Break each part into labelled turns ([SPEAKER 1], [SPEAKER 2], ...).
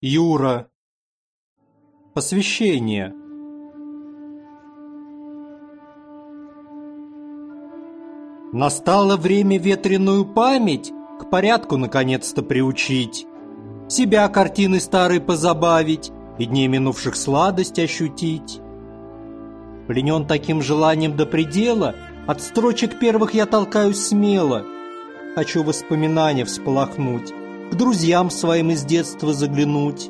[SPEAKER 1] Юра. Посвящение. Настало время ветреную память к порядку наконец-то приучить, себя картины старой позабавить и дней минувших сладость ощутить. Пленен таким желанием до предела, от строчек первых я толкаюсь смело. Хочу воспоминания всполохнуть, к друзьям своим из детства заглянуть.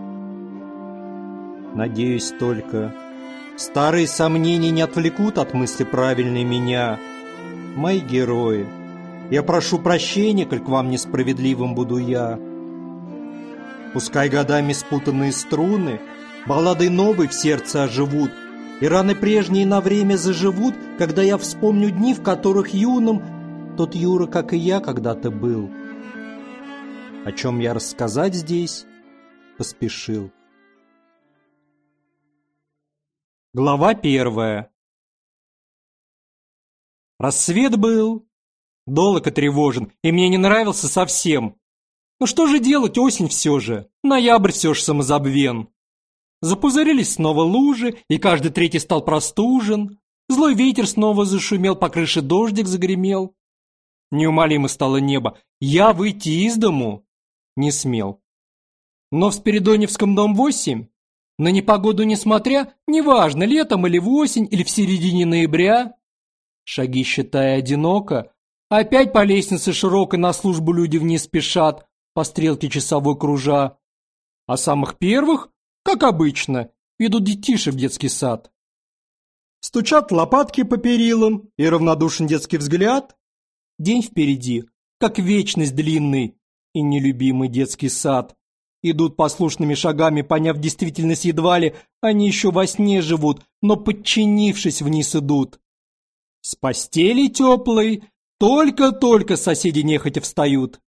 [SPEAKER 1] Надеюсь только, старые сомнения не отвлекут от мысли правильной меня. Мои герои, я прошу прощения, коль к вам несправедливым буду я. Пускай годами спутанные струны балладой новой в сердце оживут, и раны прежние на время заживут, когда я вспомню дни, в которых юным тот Юра, как и я, когда-то был. О чем я рассказать здесь поспешил. Глава 1. Рассвет был долг и тревожен, и мне не нравился совсем. Ну что же делать, осень все же, ноябрь все же самозабвен. Запузырились снова лужи, и каждый третий стал простужен. Злой ветер снова зашумел, по крыше дождик загремел. Неумолимо стало небо, я выйти из дому не смел. Но в Спиридоневском дом 8, на непогоду несмотря, неважно, летом или в осень, или в середине ноября, шаги считая одиноко, опять по лестнице широкой на службу люди вниз спешат, по стрелке часовой кружа. А самых первых, как обычно, ведут детишек в детский сад. Стучат лопатки по перилам, и равнодушен детский взгляд. День впереди, как вечность длинный, и нелюбимый детский сад. Идут послушными шагами, поняв действительность едва ли, они еще во сне живут, но подчинившись вниз идут. С постели теплой только-только соседи нехотя встают.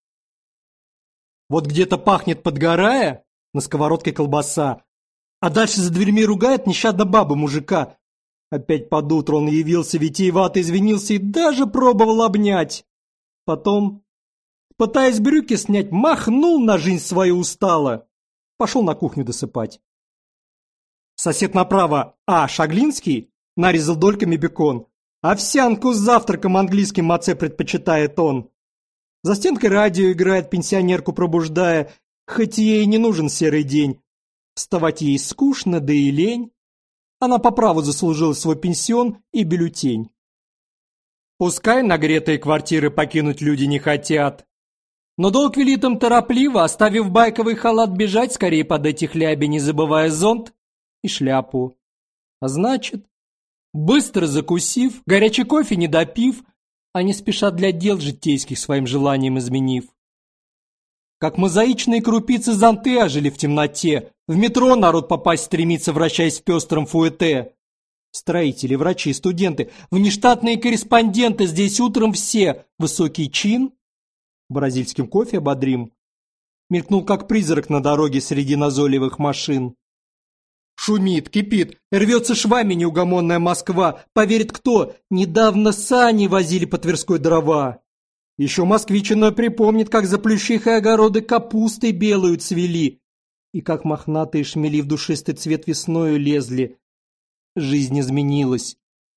[SPEAKER 1] Вот где-то пахнет, подгорая, на сковородке колбаса, а дальше за дверьми ругает нещадно баба мужика. Опять под утро он явился, витиевато извинился и даже пробовал обнять. Потом, пытаясь брюки снять, махнул на жизнь свою устало. Пошел на кухню досыпать. Сосед направо, Шаглинский, нарезал дольками бекон. Овсянку с завтраком английским маце предпочитает он. За стенкой радио играет, пенсионерку пробуждая, хоть ей не нужен серый день. Вставать ей скучно, да и лень. Она по праву заслужила свой пенсион и бюллетень. Пускай нагретые квартиры покинуть люди не хотят, но долг велит им торопливо, оставив байковый халат, бежать скорее под эти хляби, не забывая зонт и шляпу. А значит, быстро закусив, горячий кофе не допив, они спешат для дел житейских своим желанием изменив. Как мозаичные крупицы зонты ожили в темноте, в метро народ попасть стремится, вращаясь в пестром фуэте. Строители, врачи, студенты, внештатные корреспонденты, здесь утром все. Высокий чин, бразильским кофе ободрим. Мелькнул, как призрак на дороге среди назойливых машин. Шумит, кипит, рвется швами неугомонная Москва. Поверит кто? Недавно сани возили по Тверской дрова. Еще москвичина припомнит, как за плющихой огороды капустой белую цвели, и как мохнатые шмели в душистый цвет весною лезли. Жизнь изменилась.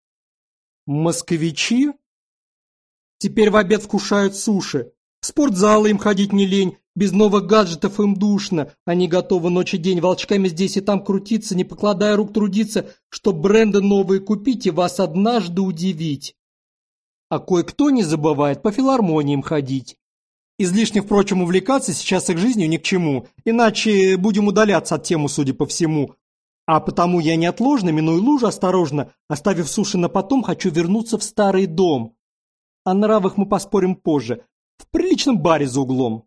[SPEAKER 1] Москвичи теперь в обед вкушают суши. В спортзалы им ходить не лень, без новых гаджетов им душно. Они готовы ночь и день волчками здесь и там крутиться, не покладая рук трудиться, чтоб бренды новые купить и вас однажды удивить. А кое-кто не забывает по филармониям ходить. Излишне, впрочем, увлекаться сейчас их жизнью ни к чему, иначе будем удаляться от темы, судя по всему. А потому я неотложно, минуя лужу осторожно, оставив суши на потом, хочу вернуться в старый дом. О нравах мы поспорим позже, в приличном баре за углом.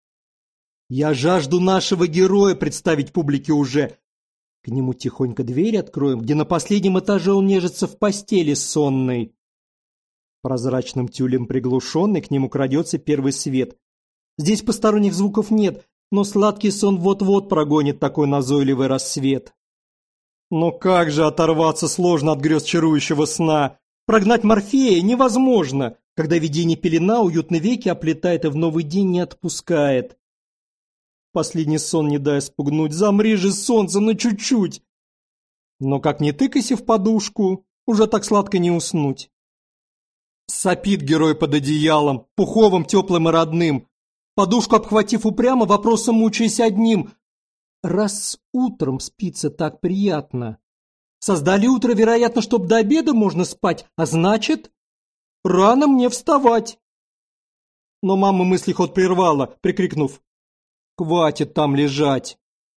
[SPEAKER 1] Я жажду нашего героя представить публике уже. К нему тихонько дверь откроем, где на последнем этаже он нежится в постели сонной. Прозрачным тюлем приглушенный к нему крадется первый свет. Здесь посторонних звуков нет, но сладкий сон вот-вот прогонит такой назойливый рассвет. Но как же оторваться сложно от грез чарующего сна? Прогнать Морфея невозможно, когда видение пелена уютно веки оплетает и в новый день не отпускает. Последний сон не дай спугнуть, замри же, солнце, на чуть-чуть. Но как не тыкайся в подушку, уже так сладко не уснуть. Сопит герой под одеялом, пуховым, теплым и родным, подушку обхватив упрямо, вопросом мучаясь одним. Раз утром спится так приятно, создали утро, вероятно, чтоб до обеда можно спать, а значит, рано мне вставать. Но мама мысли ход прервала, прикрикнув: «Хватит там лежать!»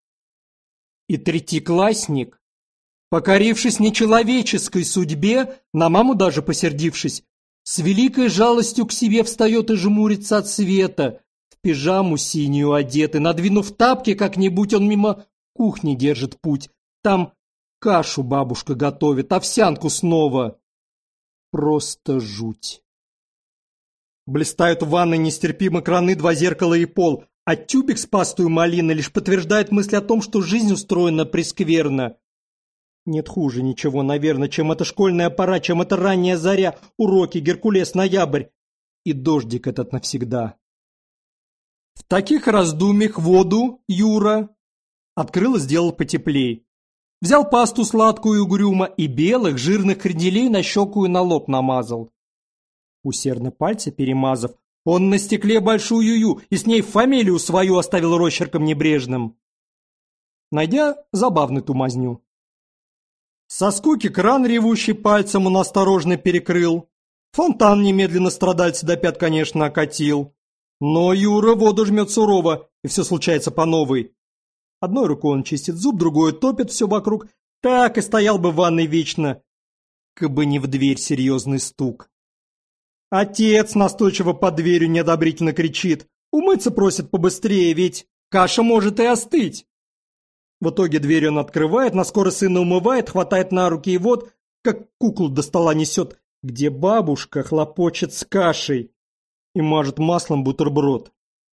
[SPEAKER 1] И третьеклассник, покорившись нечеловеческой судьбе, на маму даже посердившись, с великой жалостью к себе встает и жмурится от света, в пижаму синюю одетый, надвинув тапки, как-нибудь он мимо кухни держит путь. Там кашу бабушка готовит, овсянку снова. Просто жуть. Блистают в ванной нестерпимо краны, два зеркала и пол, а тюбик с пастою малины лишь подтверждает мысль о том, что жизнь устроена прескверно. Нет хуже ничего, наверное, чем эта школьная пора, чем эта ранняя заря, уроки, Геркулес, ноябрь и дождик этот навсегда. В таких раздумьях воду Юра открыл и сделал потеплей. Взял пасту сладкую и угрюмо и белых жирных кренделей на щеку и на лоб намазал. Усердно пальцы перемазав, он на стекле большую ю и с ней фамилию свою оставил росчерком небрежным, найдя забавную ту мазню. Со скуки кран, ревущий пальцем, он осторожно перекрыл. Фонтан немедленно страдальца до пят, конечно, окатил. Но Юра воду жмет сурово, и все случается по новой. Одной рукой он чистит зуб, другой топит все вокруг. Так и стоял бы в ванной вечно, кабы не в дверь серьезный стук. Отец настойчиво под дверью неодобрительно кричит. Умыться просит побыстрее, ведь каша может и остыть. В итоге дверь он открывает, наскоро сына умывает, хватает на руки и вот, как куклу до стола несет, где бабушка хлопочет с кашей и мажет маслом бутерброд.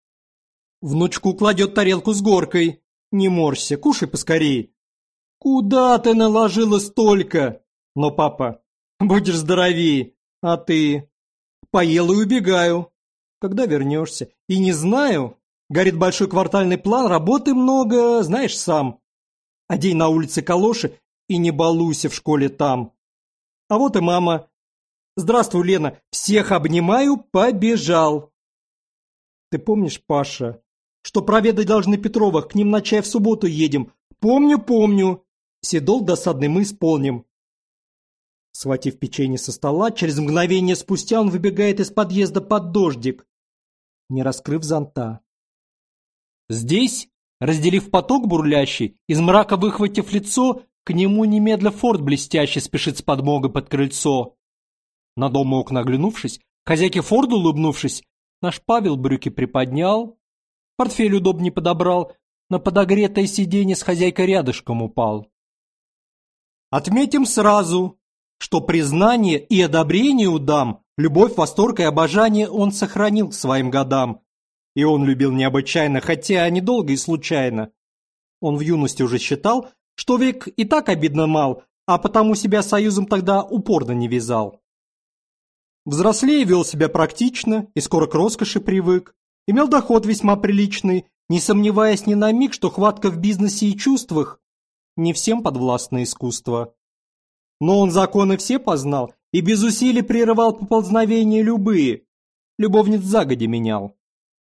[SPEAKER 1] Внучку кладет тарелку с горкой. Не морщся, кушай поскорей. Куда ты наложила столько? Но, папа, будешь здоровей, а ты? Поел и убегаю. Когда вернешься? И не знаю. Горит большой квартальный план, работы много, знаешь сам. Одень на улице калоши и не балуйся в школе там. А вот и мама. Здравствуй, Лена, всех обнимаю, побежал. Ты помнишь, Паша, что проведать должны Петровых, к ним на чай в субботу едем? Помню, помню. Все долг досадный мы исполним. Схватив печенье со стола, через мгновение спустя он выбегает из подъезда под дождик, не раскрыв зонта. Здесь, разделив поток бурлящий, из мрака выхватив лицо, к нему немедля форт блестящий спешит с подмогой под крыльцо. На дом и окна оглянувшись, хозяйке форду улыбнувшись, наш Павел брюки приподнял, портфель удобней подобрал, на подогретое сиденье с хозяйкой рядышком упал. Отметим сразу, что признание и одобрение у дам, любовь, восторг и обожание он сохранил к своим годам. И он любил необычайно, хотя недолго и случайно. Он в юности уже считал, что век и так обидно мал, а потому себя союзом тогда упорно не вязал. Взрослее вел себя практично и скоро к роскоши привык. Имел доход весьма приличный, не сомневаясь ни на миг, что хватка в бизнесе и чувствах не всем подвластно искусство. Но он законы все познал и без усилий прерывал поползновения любые, любовниц загоди менял.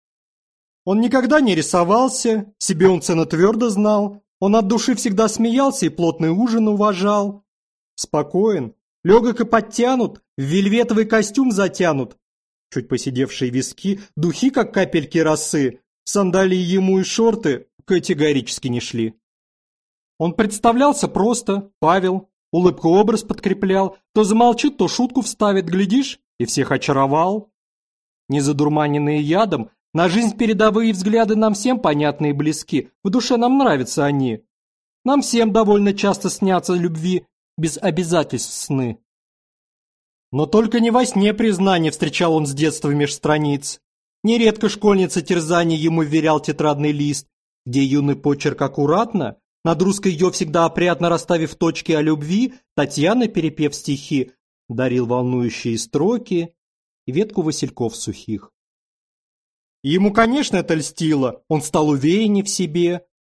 [SPEAKER 1] Он никогда не рисовался, себе он цену твердо знал, он от души всегда смеялся и плотный ужин уважал. Спокоен, легок и подтянут, в вельветовый костюм затянут. Чуть поседевшие виски, духи, как капельки росы, сандалии ему и шорты категорически не шли. Он представлялся просто, Павел, улыбку образ подкреплял, то замолчит, то шутку вставит, глядишь, и всех очаровал. Не задурманенные ядом, на жизнь передовые взгляды нам всем понятны и близки, в душе нам нравятся они. Нам всем довольно часто снятся любви без обязательств сны. Но только не во сне признание встречал он с детства меж страниц. Нередко школьница терзание ему вверял тетрадный лист, где юный почерк аккуратно, над русской ее всегда опрятно расставив точки о любви, Татьяна, перепев стихи, дарил волнующие строки и ветку васильков сухих. И ему, конечно, это льстило. Он стал увереннее в себе,